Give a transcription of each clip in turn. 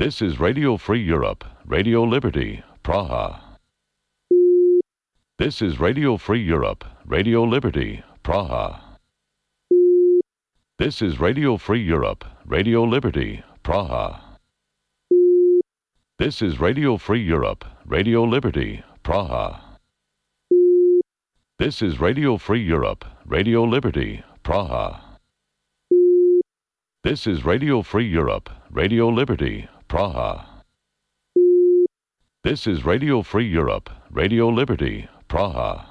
This is Radio Free Europe, Radio Liberty, Praha. This is Radio Free Europe, Radio Liberty, Praha. This is Radio Free Europe, Radio Liberty, Praha. This is Radio Free Europe, Radio Liberty, Praha. This is Radio Free Europe, Radio Liberty, Praha. This is Radio Free Europe, Radio Liberty, Praha. This is Radio Free Europe, Radio Liberty, Praha.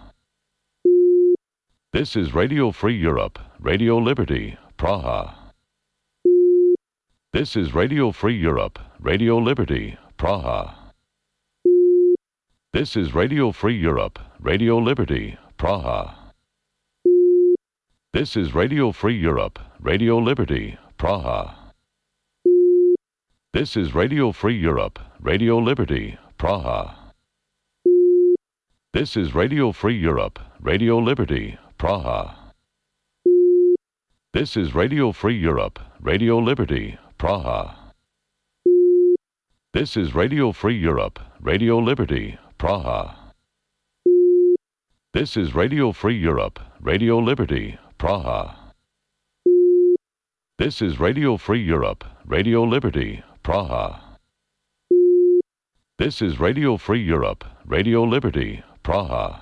This is Radio Free Europe, Radio Liberty, Praha. This is Radio Free Europe, Radio Liberty, Praha. This is Radio Free Europe, Radio Liberty, Praha. This is Radio Free Europe, Radio Liberty, Praha. This is Radio Free Europe, Radio Liberty, Praha. This is Radio Free Europe, Radio Liberty, Praha. This is Radio Free Europe, Radio Liberty, Praha. This is Radio Free Europe, Radio Liberty, Praha. This is Radio Free Europe, Radio Liberty, Praha. This is Radio Free Europe, Radio Liberty, Praha. This is Radio Free Europe, Radio Liberty, Praha.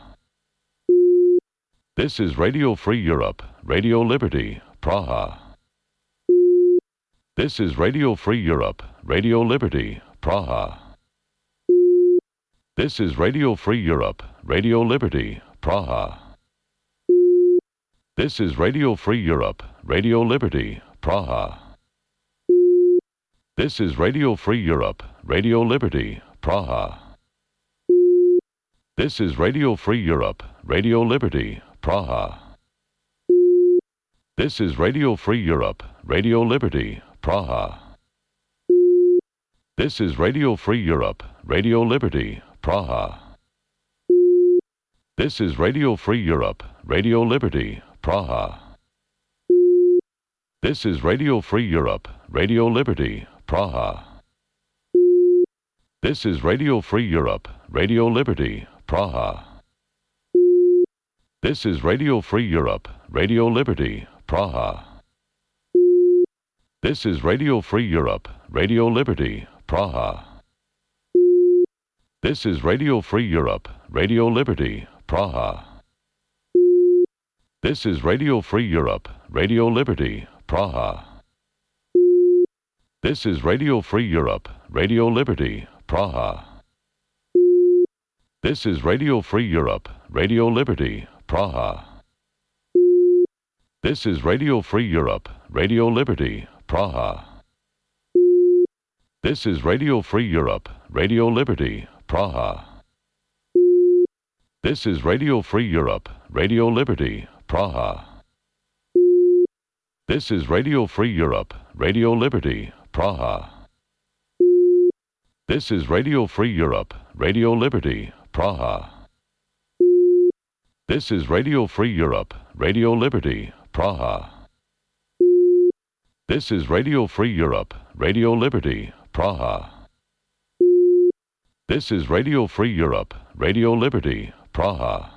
This is Radio Free Europe, Radio Liberty, Praha. This is Radio Free Europe, Radio Liberty, Praha. This is Radio Free Europe, Radio Liberty, Praha. This is Radio Free Europe, Radio Liberty, Praha. This is Radio Free Europe, Radio Liberty, Praha. This is Radio Free Europe, Radio Liberty, Praha. This is Radio Free Europe, Radio Liberty, Praha. This is Radio Free Europe, Radio Liberty, Praha. This is Radio Free Europe, Radio Liberty, Praha. This is Radio Free Europe, Radio Liberty, Praha. This is Radio Free Europe, Radio Liberty, Praha. This is Radio Free Europe, Radio Liberty, Praha. This is Radio Free Europe, Radio Liberty, Praha. This is Radio Free Europe, Radio Liberty, Praha. This is Radio Free Europe, Radio Liberty, Praha. This is Radio Free Europe, Radio Liberty, Praha. This is Radio Free Europe, Radio Liberty, Praha. This is Radio Free Europe, Radio Liberty, Praha. This is Radio Free Europe, Radio Liberty, Praha. This is Radio Free Europe, Radio Liberty, Praha. This is Radio Free Europe, Radio Liberty, Praha. This is Radio Free Europe, Radio Liberty, Praha. This is Radio Free Europe, Radio Liberty, Praha. This is Radio Free Europe, Radio Liberty, Praha. This is Radio Free Europe, Radio Liberty, Praha.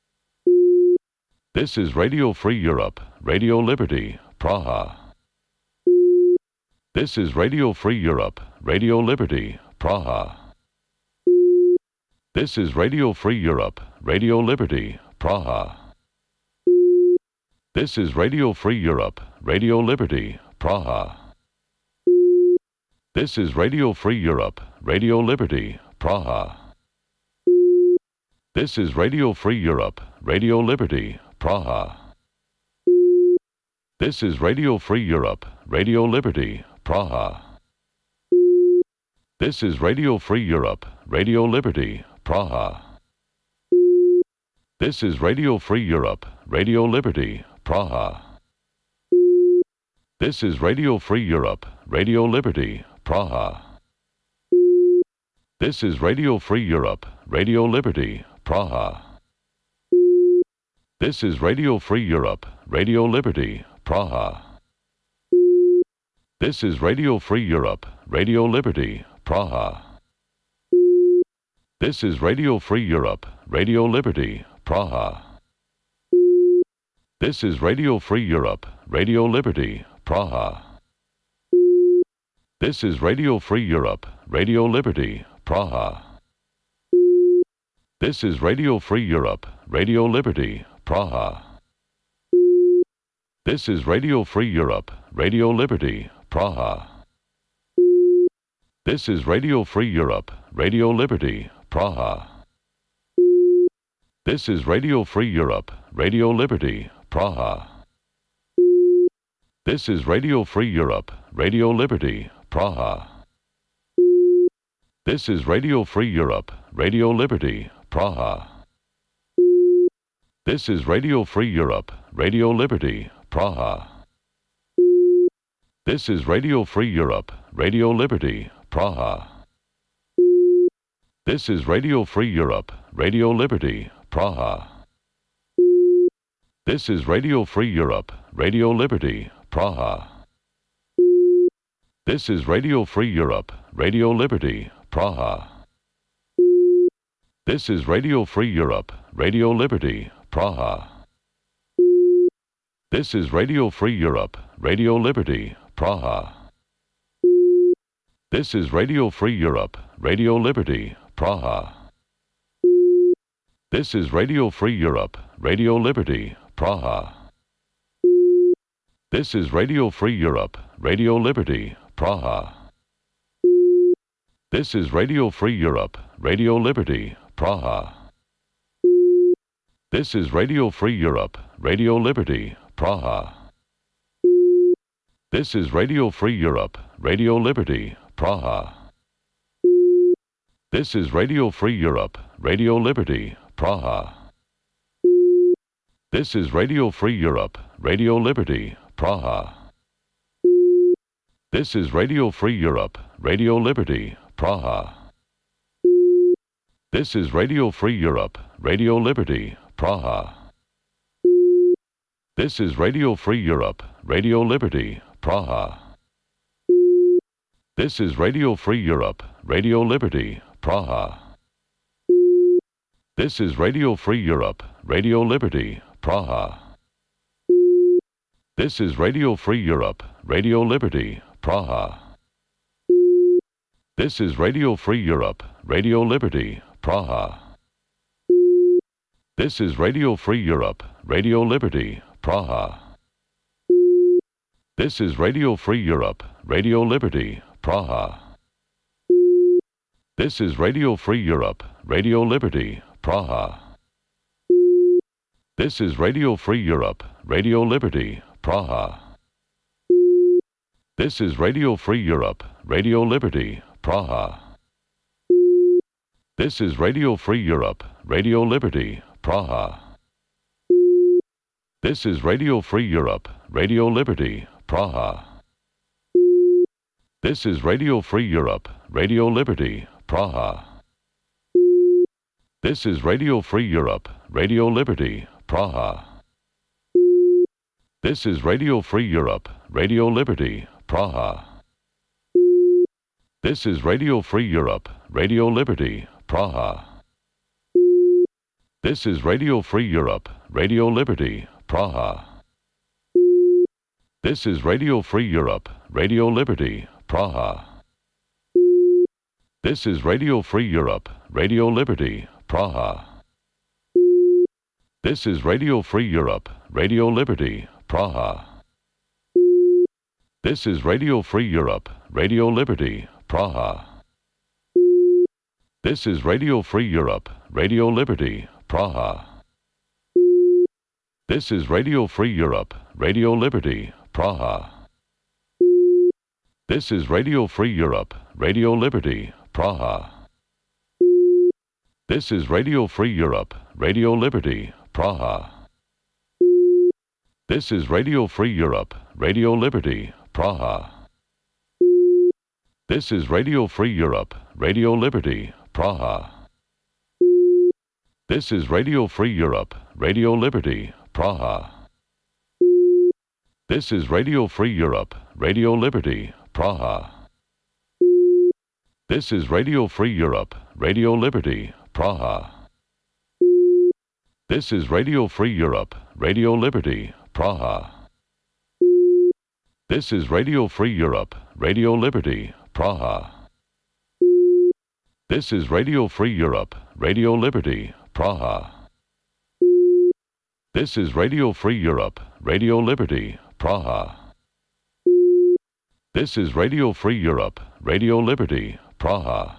This is Radio Free Europe, Radio Liberty, Praha. This is Radio Free Europe, Radio Liberty, Praha. This is Radio Free Europe, Radio Liberty, Praha. This is Radio Free Europe, Radio Liberty, Praha. This is Radio Free Europe, Radio Liberty, Praha. This is Radio Free Europe, Radio Liberty, Praha. This is Radio Free Europe, Radio Liberty, Praha. This is Radio Free Europe, Radio Liberty, Praha. This is Radio Free Europe, Radio Liberty, Praha. This is Radio Free Europe, Radio Liberty, Praha. This is Radio Free Europe, Radio Liberty, Praha. This is Radio Free Europe, Radio Liberty, Praha. This is Radio Free Europe, Radio Liberty, Praha. This is Radio Free Europe, Radio Liberty, Praha. This is Radio Free Europe, Radio Liberty, Praha. This is Radio Free Europe, Radio Liberty, Praha. This is Radio Free Europe, Radio Liberty, Praha. This is Radio Free Europe, Radio Liberty, Praha. This is Radio Free Europe, Radio Liberty, Praha. This is Radio Free Europe, Radio Liberty, Praha. This is Radio Free Europe, Radio Liberty, Praha. This is Radio Free Europe, Radio Liberty, Praha. This is Radio Free Europe, Radio Liberty, Praha. This is Radio Free Europe, Radio Liberty, Praha. This is Radio Free Europe, Radio Liberty, Praha. This is Radio Free Europe, Radio Liberty, Praha. This is Radio Free Europe, Radio Liberty, Praha. This is Radio Free Europe, Radio Liberty, Praha. This is Radio Free Europe, Radio Liberty, Praha. This is Radio Free Europe, Radio Liberty, Praha. This is Radio Free Europe, Radio Liberty, Praha. This is Radio Free Europe, Radio Liberty, Praha. This is Radio Free Europe, Radio Liberty, Praha. This is Radio Free Europe, Radio Liberty, Praha. This is Radio Free Europe, Radio Liberty, Praha. This is Radio Free Europe, Radio Liberty, Praha. This is Radio Free Europe, Radio Liberty, Praha. This is Radio Free Europe, Radio Liberty, Praha. This is Radio Free Europe, Radio Liberty, Praha. This is Radio Free Europe, Radio Liberty, Praha. This is Radio Free Europe, Radio Liberty, Praha. This is Radio Free Europe, Radio Liberty, Praha. This is Radio Free Europe, Radio Liberty, Praha. This is Radio Free Europe, Radio Liberty, Praha. This is Radio Free Europe, Radio Liberty, Praha. This is Radio Free Europe, Radio Liberty, Praha. This is Radio Free Europe, Radio Liberty, Praha. This is Radio Free Europe, Radio Liberty, Praha. This is Radio Free Europe, Radio Liberty, Praha. This is Radio Free Europe, Radio Liberty, Praha. This is Radio Free Europe, Radio Liberty, Praha. This is Radio Free Europe, Radio Liberty, Praha. This is Radio Free Europe, Radio Liberty, Praha. This is Radio Free Europe, Radio Liberty, Praha. This is Radio Free Europe, Radio Liberty, Praha. This is Radio Free Europe, Radio Liberty, Praha. This is Radio Free Europe, Radio Liberty, Praha. This is Radio Free Europe, Radio Liberty, Praha. This is Radio Free Europe, Radio Liberty, Praha. This is Radio Free Europe, Radio Liberty, Praha. This is Radio Free Europe, Radio Liberty, Praha. This is Radio Free Europe, Radio Liberty, Praha. This is Radio Free Europe, Radio Liberty, Praha. This is Radio Free Europe, Radio Liberty, Praha. This is Radio Free Europe, Radio Liberty, Praha. This is Radio Free Europe, Radio Liberty, Praha. This is Radio Free Europe, Radio Liberty, Praha. This is Radio Free Europe, Radio Liberty, Praha. This is Radio Free Europe, Radio Liberty, Praha. This is Radio Free Europe, Radio Liberty, Praha. This is Radio Free Europe, Radio Liberty, Praha. This is Radio Free Europe, Radio Liberty, Praha. This is Radio Free Europe, Radio Liberty, Praha. This is Radio Free Europe, Radio Liberty, Praha.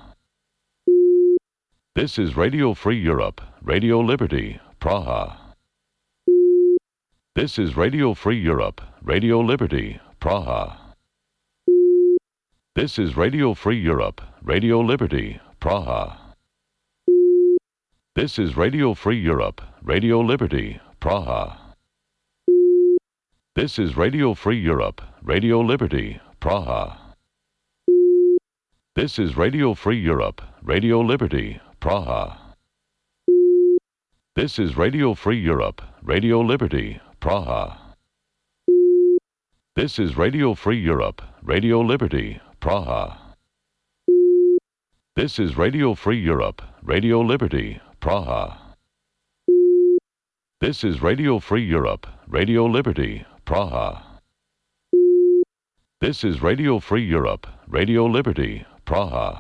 This is Radio Free Europe, Radio Liberty, Praha. This is Radio Free Europe, Radio Liberty, Praha. This is Radio Free Europe, Radio Liberty, Praha. This is Radio Free Europe, Radio Liberty, Praha. This is Radio Free Europe, Radio Liberty, Praha. This is Radio Free Europe, Radio Liberty, Praha. This is Radio Free Europe, Radio Liberty, Praha. This is Radio Free Europe, Radio Liberty, Praha. This is Radio Free Europe, Radio Liberty, Praha. This is Radio Free Europe, Radio Liberty, Praha. This is Radio Free Europe, Radio Liberty, Praha.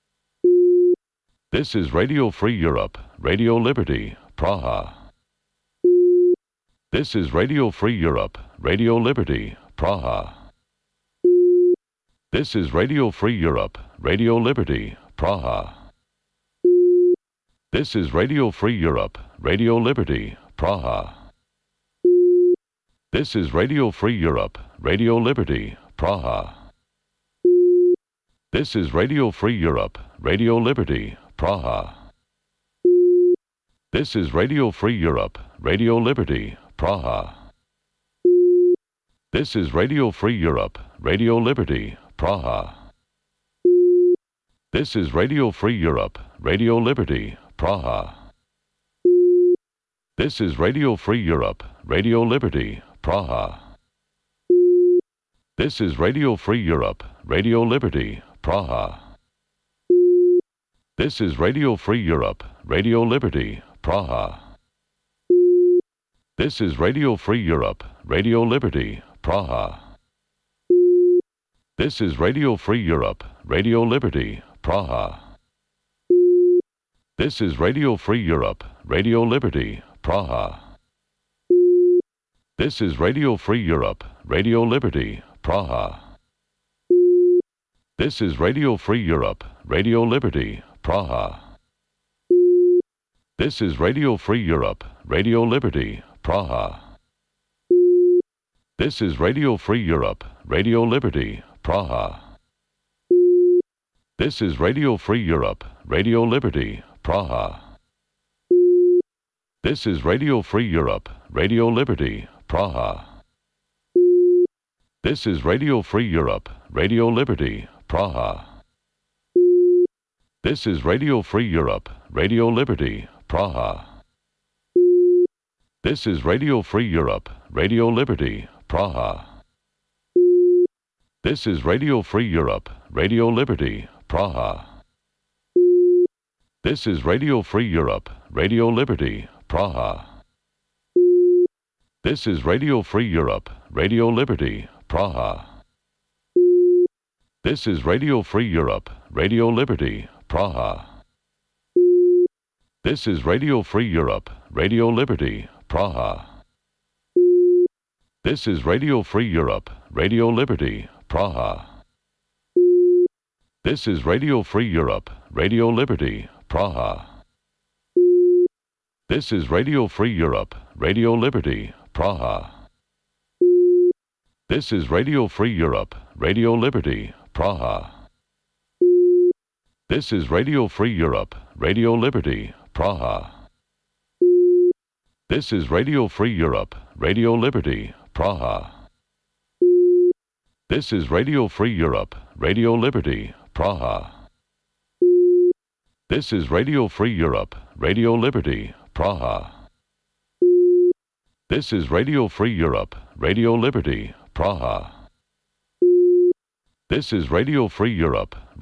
This is Radio Free Europe, Radio Liberty, Praha. This is Radio Free Europe, Radio Liberty, Praha. This is Radio Free Europe, Radio Liberty, Praha. This is Radio Free Europe, Radio Liberty, Praha. This is Radio Free Europe, Radio Liberty, Praha. This is Radio Free Europe, Radio Liberty, Praha. This is Radio Free Europe, Radio Liberty, Praha. This is Radio Free Europe, Radio Liberty, Praha. This is Radio Free Europe, Radio Liberty, Praha. This is Radio Free Europe, Radio Liberty, Praha. This is Radio Free Europe, Radio Liberty, Praha. This is Radio Free Europe, Radio Liberty, Praha. This is Radio Free Europe, Radio Liberty, Praha. This is Radio Free Europe, Radio Liberty, Praha. This is Radio Free Europe, Radio Liberty, Praha. This is Radio Free Europe, Radio Liberty, Praha. This is Radio Free Europe, Radio Liberty, Praha. This is Radio Free Europe, Radio Liberty, Praha. This is Radio Free Europe, Radio Liberty, Praha. This is Radio Free Europe, Radio Liberty, Praha. This is Radio Free Europe, Radio Liberty, Praha. This is Radio Free Europe, Radio Liberty, Praha. This is Radio Free Europe, Radio Liberty, Praha. This is Radio Free Europe, Radio Liberty, Praha. This is Radio Free Europe, Radio Liberty, Praha. This is Radio Free Europe, Radio Liberty, Praha. This is Radio Free Europe, Radio Liberty, Praha. This is Radio Free Europe, Radio Liberty, Praha. This is Radio Free Europe, Radio Liberty, Praha. This is Radio Free Europe, Radio Liberty, Praha. This is Radio Free Europe, Radio Liberty, Praha. This is Radio Free Europe, Radio Liberty, Praha. This is Radio Free Europe, Radio Liberty, Praha. This is Radio Free Europe, Radio Liberty, Praha. This is Radio Free Europe, Radio Liberty, Praha. This is Radio Free Europe, Radio Liberty, Praha. This is Radio Free Europe, Radio Liberty, Praha. This is Radio Free Europe, Radio Liberty, Praha. This is Radio Free Europe,